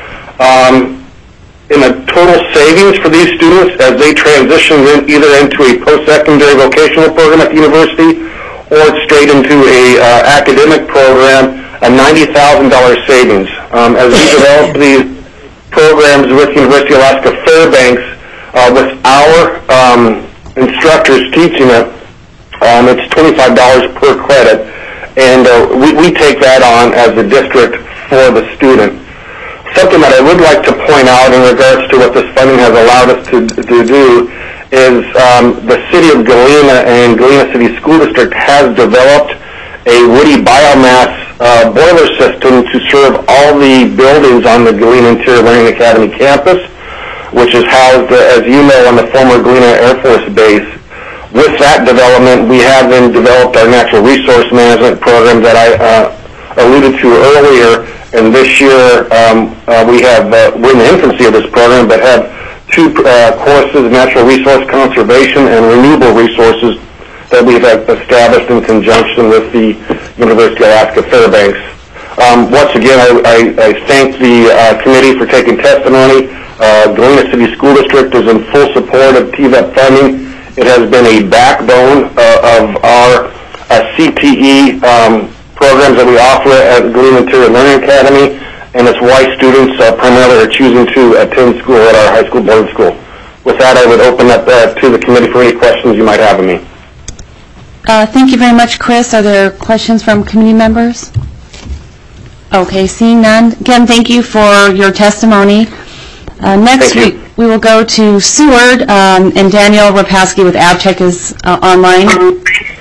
Um, in a total savings for these students as they transition in either into a post-secondary vocational program at the university or straight into a uh, academic program, a ninety thousand dollars savings. Um, as we develop these programs with University of Alaska Fairbanks, uh, with our um, instructors teaching it, um, it's twenty-five dollars per credit, and uh, we, we take that on as a district for the student. Something that I would like to point out in regards to what this funding has allowed us to, to do is um, the City of Galena and Galena City School District has developed a woody biomass uh, boiler system to serve all the buildings on the Galena Interior Learning Academy campus, which is housed, uh, as you know, on the former Galena Air Force Base. With that development, we have then developed our natural resource management program that I uh, alluded to earlier. And this year, um, uh, we have, uh, we're in the infancy of this program, but have two uh, courses, natural resource conservation and renewable resources, that we've established in conjunction with the University of Alaska Fairbanks. Um, once again, I, I, I thank the uh, committee for taking testimony. Uh, Galena City School District is in full support of T V E P funding. It has been a backbone uh, of our uh, C T E um, programs that we offer at Galena Interior Learning Academy, and it's why students uh, primarily are choosing to attend school at our high school boarding school. With that, I would open up uh, to the committee for any questions you might have of me. Uh, thank you very much, Chris. Are there questions from committee members? Okay, seeing none. Again, thank you for your testimony. Uh, next week, we will go to Seward, um, and Daniel Rapaski with AvTech is uh, online.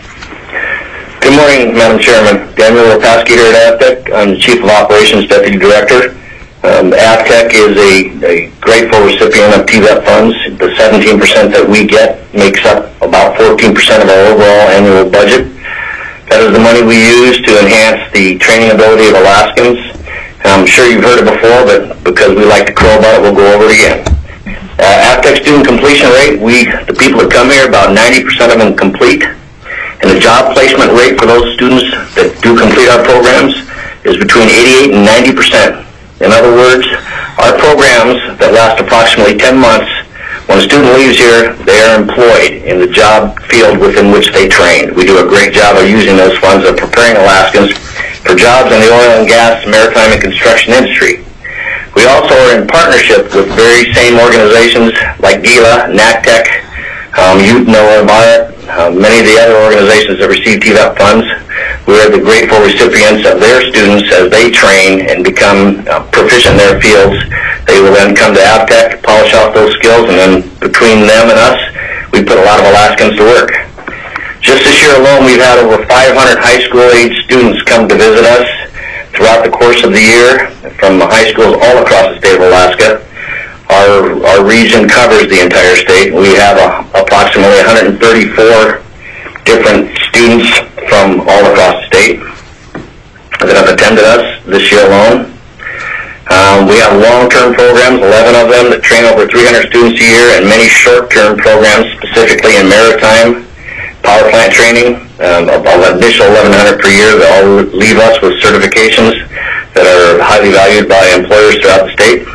Good morning, Madam Chairman. Daniel Rapaski here at AvTech. I'm the Chief of Operations Deputy Director. Um, AvTech is a, a grateful recipient of T V E P funds. The seventeen percent that we get makes up about fourteen percent of our overall annual budget. That is the money we use to enhance the training ability of Alaskans. And I'm sure you've heard it before, but because we like to crow about it, we'll go over it again. Uh, AvTech student completion rate, we, the people that come here, about ninety percent of them complete. And the job placement rate for those students that do complete our programs is between eighty-eight and ninety percent. In other words, our programs that last approximately ten months, when a student leaves here, they are employed in the job field within which they trained. We do a great job of using those funds of preparing Alaskans for jobs in the oil and gas, maritime, and construction industry. We also are in partnership with very same organizations like GILA, NACTEC, um, you know about it, uh, many of the other organizations that receive T V E P funds. We are the grateful recipients of their students as they train and become uh, proficient in their fields. They will then come to AvTech, polish off those skills, and then between them and us, we put a lot of Alaskans to work. Just this year alone, we've had over five hundred high school age students come to visit us throughout the course of the year from high schools all across the state of Alaska. Our, our region covers the entire state. We have a, approximately one hundred thirty-four different students from all across the state that have attended us this year alone. Um, we have long-term programs, eleven of them, that train over three hundred students a year, and many short-term programs, specifically in maritime, power plant training, um, of an additional eleven hundred per year that all leave us with certifications that are highly valued by employers throughout the state.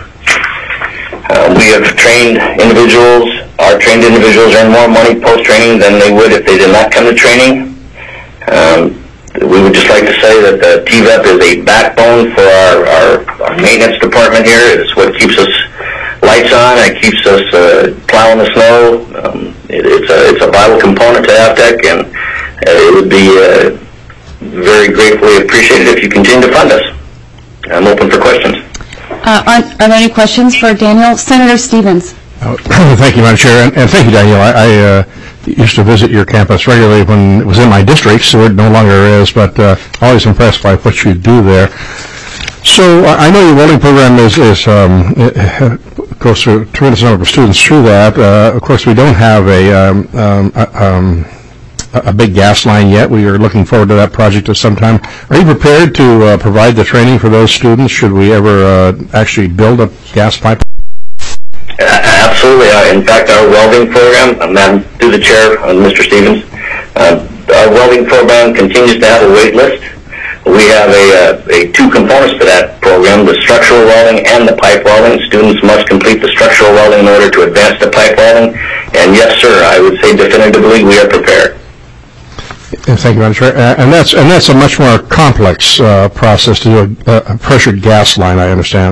Um, we have trained individuals, our trained individuals earn more money post-training than they would if they did not come to training. Um, we would just like to say that the T V E P is a backbone for our, our, our maintenance department here. It's what keeps us lights on. It keeps us uh, plowing the snow. Um, it, it's, a, it's a vital component to AFTEC, and uh, it would be uh, very gratefully appreciated if you continue to fund us. I'm open for questions. Uh, are, are there any questions for Daniel? Senator Stevens. Oh, thank you, Madam Chair, and, and thank you, Daniel. I, I uh, used to visit your campus regularly when it was in my district, so it no longer is, but uh, always impressed by what you do there. So uh, I know your welding program is, is um, goes through a tremendous number of students through that. Uh, of course, we don't have a, um, um, a, um, a big gas line yet. We are looking forward to that project at some time. Are you prepared to uh, provide the training for those students? Should we ever uh, actually build a gas pipe? Absolutely. Uh, in fact, our welding program, uh, Madam, through the chair, uh, Mister Stevens, uh, our welding program continues to have a wait list. We have a, uh, a two components to that program, the structural welding and the pipe welding. Students must complete the structural welding in order to advance to pipe welding. And yes, sir, I would say definitively we are prepared. Thank you, Madam Chair. Uh, and that's and that's a much more complex uh, process to do a, a pressured gas line, I understand.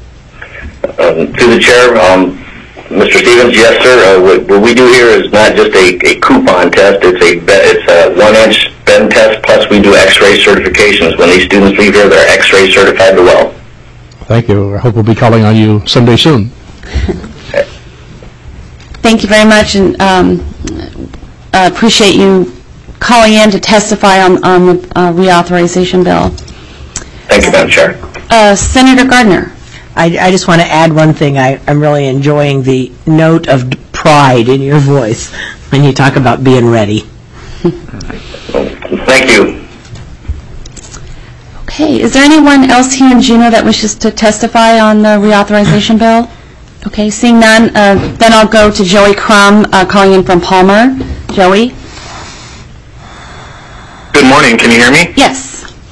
Um, to the chair, um, Mister Stevens, yes, sir. Uh, what, what we do here is not just a, a coupon test. It's a it's a one-inch bend test. Plus, we do X-ray certifications. When these students leave here, they're X-ray certified to weld. Thank you. I hope we'll be calling on you someday soon. Thank you very much, and um, uh, appreciate you calling in to testify on, on the uh, reauthorization bill. Thank you, Madam Chair. Uh, Senator Gardner. I, I just want to add one thing. I, I'm really enjoying the note of pride in your voice when you talk about being ready. Thank you. Okay, is there anyone else here in Juneau that wishes to testify on the reauthorization bill? Okay, seeing none, uh, then I'll go to Joey Crum, uh, calling in from Palmer. Joey? Good morning. Can you hear me? Yes.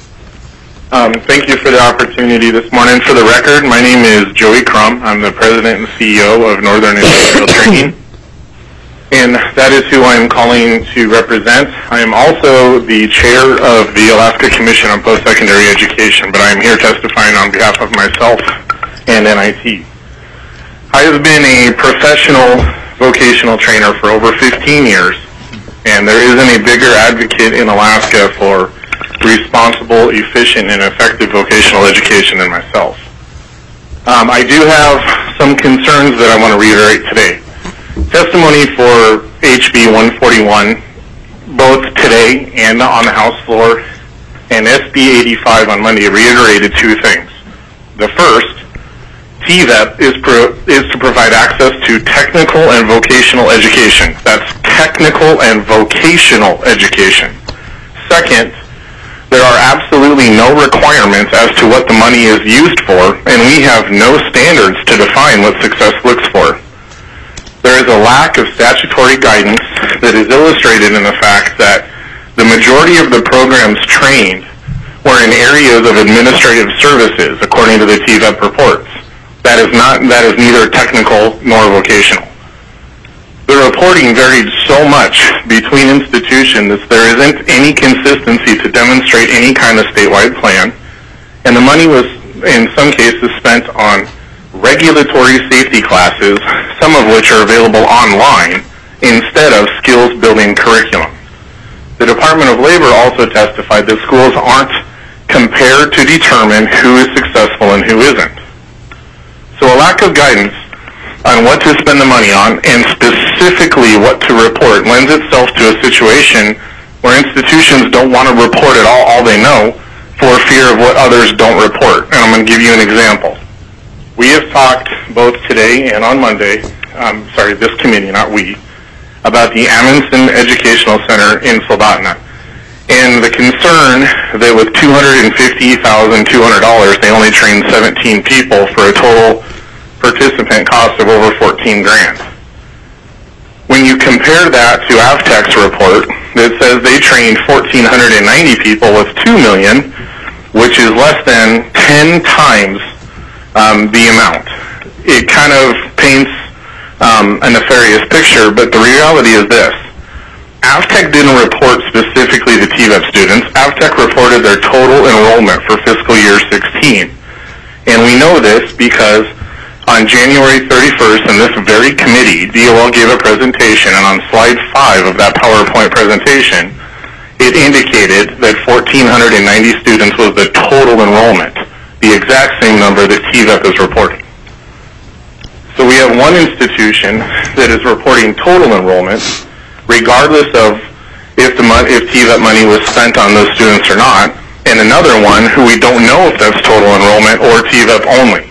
Um, thank you for the opportunity this morning. For the record, my name is Joey Crum. I'm the president and C E O of Northern Industrial Training, and that is who I am calling to represent. I am also the chair of the Alaska Commission on Post-Secondary Education, but I am here testifying on behalf of myself and N I T. I have been a professional vocational trainer for over fifteen years, and there isn't a bigger advocate in Alaska for responsible, efficient, and effective vocational education than myself. Um, I do have some concerns that I want to reiterate today. Testimony for H B one forty-one, both today and on the House floor, and S B eighty-five on Monday reiterated two things. The first, T V E P is, pro is to provide access to technical and vocational education. That's technical and vocational education. Second, there are absolutely no requirements as to what the money is used for, and we have no standards to define what success looks for. There is a lack of statutory guidance that is illustrated in the fact that the majority of the programs trained were in areas of administrative services, according to the T V E P reports. That is not, that is neither technical nor vocational. The reporting varied so much between institutions that there isn't any consistency to demonstrate any kind of statewide plan, and the money was, in some cases, spent on regulatory safety classes, some of which are available online, instead of skills-building curriculum. The Department of Labor also testified that schools aren't compared to determine who is successful and who isn't. So a lack of guidance on what to spend the money on, and specifically what to report, lends itself to a situation where institutions don't want to report at all all they know for fear of what others don't report. And I'm going to give you an example. We have talked both today and on Monday, um, sorry, this committee, not we, about the Amundsen Educational Center in Soldotna. And the concern that with two hundred fifty thousand two hundred dollars, they only trained seventeen people for a total participant cost of over fourteen grand. When you compare that to AvTech's report that says they trained one thousand four hundred ninety people with two million dollars, which is less than ten times um, the amount, it kind of paints um, a nefarious picture, but the reality is this. AvTech didn't report specifically to T V E P students. AvTech reported their total enrollment for fiscal year sixteen. And we know this because on January thirty-first, in this very committee, D O L gave a presentation, and on slide five of that PowerPoint presentation, it indicated that one thousand four hundred ninety students was the total enrollment, the exact same number that T V E P is reporting. So we have one institution that is reporting total enrollment, regardless of if the mon- if T V E P money was spent on those students or not, and another one who we don't know if that's total enrollment or T V E P only.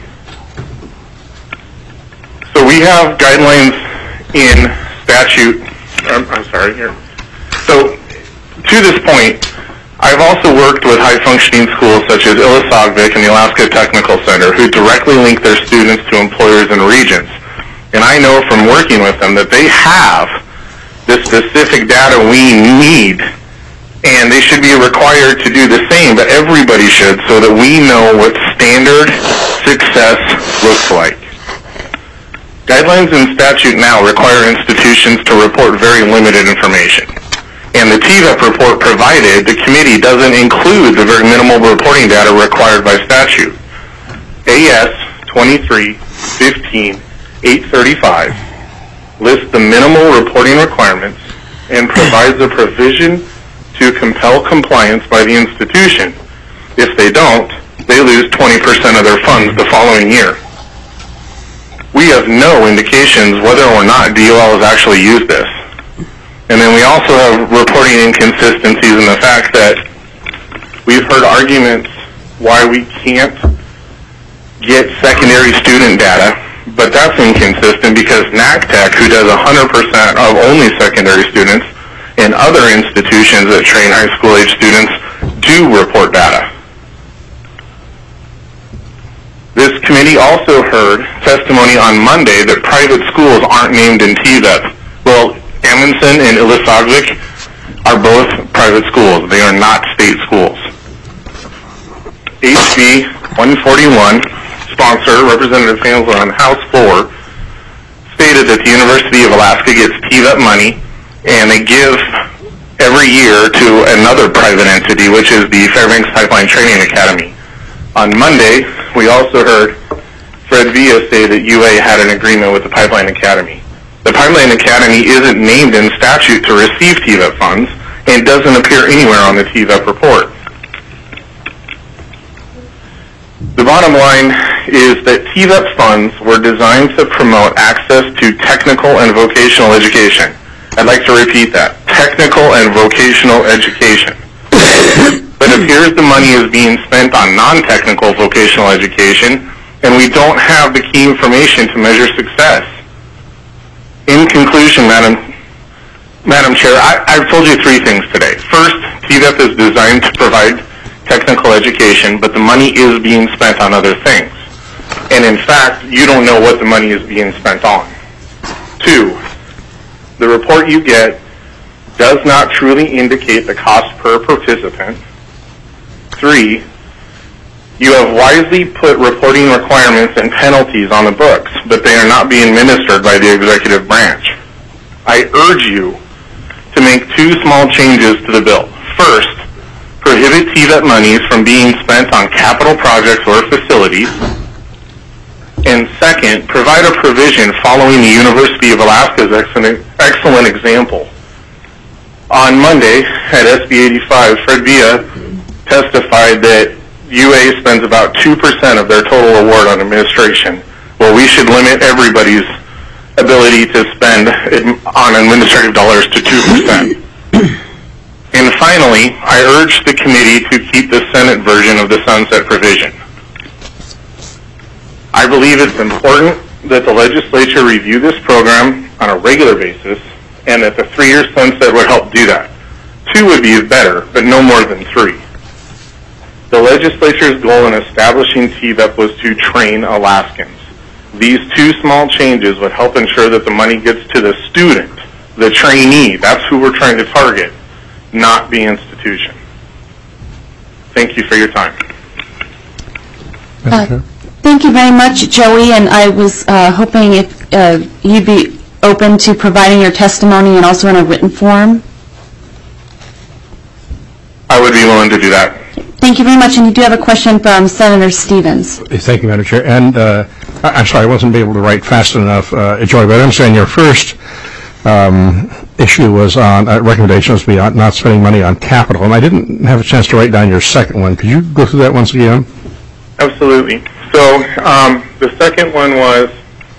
So we have guidelines in statute, I'm, I'm sorry, here. So to this point, I've also worked with high-functioning schools such as Illisagvik and the Alaska Technical Center who directly link their students to employers and regions. And I know from working with them that they have the specific data we need, and they should be required to do the same, but everybody should, so that we know what standard success looks like. Guidelines in statute now require institutions to report very limited information. And the T V E P report provided, the committee doesn't include the very minimal reporting data required by statute. A S twenty-three fifteen eight thirty-five lists the minimal reporting requirements and provides a provision to compel compliance by the institution. If they don't, they lose twenty percent of their funds the following year. We have no indications whether or not D O L has actually used this. And then we also have reporting inconsistencies in the fact that we've heard arguments why we can't get secondary student data, but that's inconsistent because NACTEC, who does one hundred percent of only secondary students, and other institutions that train high school age students do report data. This committee also heard testimony on Monday that private schools aren't named in T V E P. Well, Amundsen and Illisagvik are both private schools. They are not state schools. H B one forty-one, sponsor, Representative Fansler on House floor, stated that the University of Alaska gets T V E P money, and they give every year to another private entity, which is the Fairbanks Pipeline Training Academy. On Monday, we also heard Fred Villa say that U A had an agreement with the Pipeline Academy. The Pipeline Academy isn't named in statute to receive T V E P funds and doesn't appear anywhere on the T V E P report. The bottom line is that T V E P funds were designed to promote access to technical and vocational education. I'd like to repeat that. Technical and vocational education. But it appears the money is being spent on non-technical vocational education, and we don't have the key information to measure success. In conclusion, Madam, Madam Chair, I, I've told you three things today. First, T V E P is designed to provide technical education, but the money is being spent on other things. And in fact, you don't know what the money is being spent on. Two, the report you get does not truly indicate the cost per participant. Three, you have wisely put reporting requirements and penalties on the books, but they are not being administered by the executive branch. I urge you to make two small changes to the bill. First, prohibit T V E P monies from being spent on capital projects or facilities. And second, provide a provision following the University of Alaska's excellent, excellent example. On Monday at S B eighty-five, Fred Villa testified that U A spends about two percent of their total award on administration. Well, we should limit everybody's ability to spend on administrative dollars to two percent. And finally, I urge the committee to keep the Senate version of the sunset provision. I believe it's important that the legislature review this program on a regular basis, and that the three-year sunset would help do that. Two, two would be better, but no more than three. The legislature's goal in establishing T V E P was to train Alaskans. These two small changes would help ensure that the money gets to the student, the trainee. That's who we're trying to target, not the institution. Thank you for your time. Uh, thank you very much, Joey, and I was uh, hoping if uh, you'd be open to providing your testimony and also in a written form. I would be willing to do that. Thank you very much, and you do have a question from Senator Stevens. Thank you, Madam Chair. And uh, I- I'm sorry, I wasn't able to write fast enough, uh, Joy, but I understand your first um, issue was on, uh, recommendations be on not spending money on capital, and I didn't have a chance to write down your second one. Could you go through that once again? Absolutely. So um, the second one was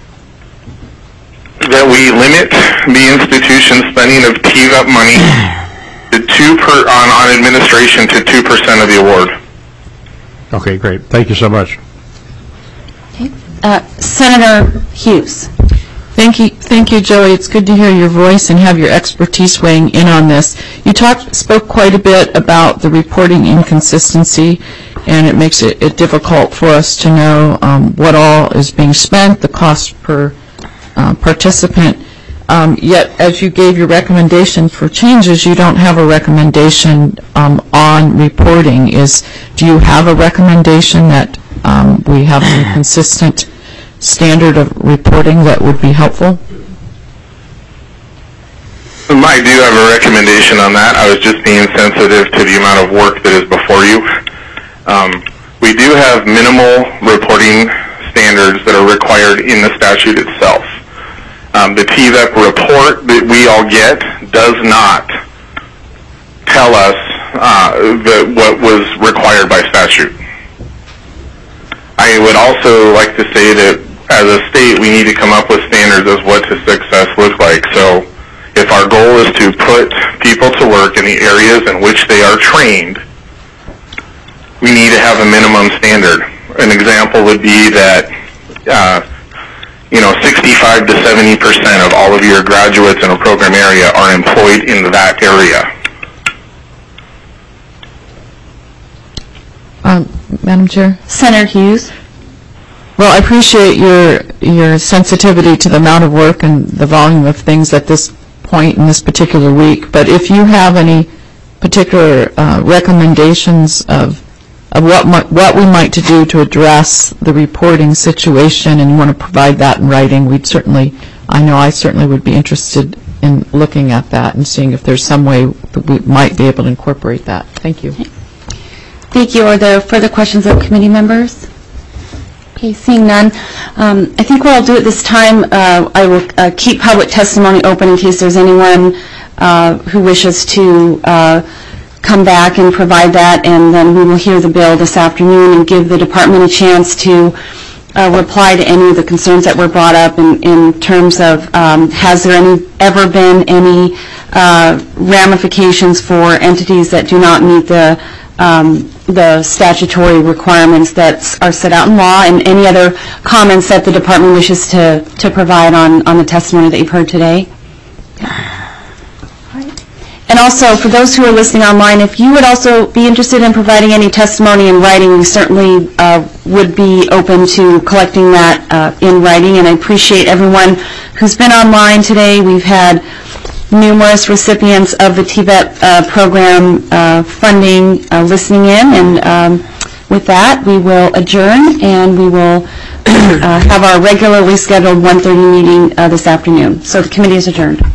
that we limit the institution's spending of T V E P money to two per, on, on administration to two percent of the award. Okay, great. Thank you so much. Okay. Uh, Senator Hughes. Thank you, thank you, Joey. It's good to hear your voice and have your expertise weighing in on this. You talked, spoke quite a bit about the reporting inconsistency, and it makes it, it difficult for us to know um, what all is being spent, the cost per uh, participant. Um, yet, as you gave your recommendation for changes, you don't have a recommendation um, on reporting. Is do you have a recommendation that um, we have a consistent standard of reporting that would be helpful? I do have a recommendation on that. I was just being sensitive to the amount of work that is before you. Um, we do have minimal reporting standards that are required in the statute itself. Um, the T V E P report that we all get does not tell us uh, the, what was required by statute. I would also like to say that as a state, we need to come up with standards as what does success look like. So if our goal is to put people to work in the areas in which they are trained, we need to have a minimum standard. An example would be that, uh, you know, sixty-five to seventy percent of all of your graduates in a program area are employed in that area. Um, Madam Chair? Senator Hughes. Well, I appreciate your your sensitivity to the amount of work and the volume of things at this point in this particular week. But if you have any particular uh, recommendations of of what mi- what we might to do to address the reporting situation, and you want to provide that in writing, we'd certainly, I know I certainly would be interested in looking at that and seeing if there's some way that we might be able to incorporate that. Thank you. Thank you. Are there further questions of committee members? Okay, seeing none, um, I think what I'll do at this time, uh, I will uh, keep public testimony open in case there's anyone uh, who wishes to uh, come back and provide that, and then we will hear the bill this afternoon and give the department a chance to uh, reply to any of the concerns that were brought up in, in terms of um, has there any ever been any uh, ramifications for entities that do not meet the Um, the statutory requirements that are set out in law, and any other comments that the department wishes to, to provide on, on the testimony that you've heard today. And also, for those who are listening online, if you would also be interested in providing any testimony in writing, we certainly uh, would be open to collecting that uh, in writing, and I appreciate everyone who's been online today. We've had numerous recipients of the T V E P uh, program uh, funding uh, listening in, and um, with that, we will adjourn, and we will uh, have our regularly scheduled one thirty meeting uh, this afternoon. So the committee is adjourned.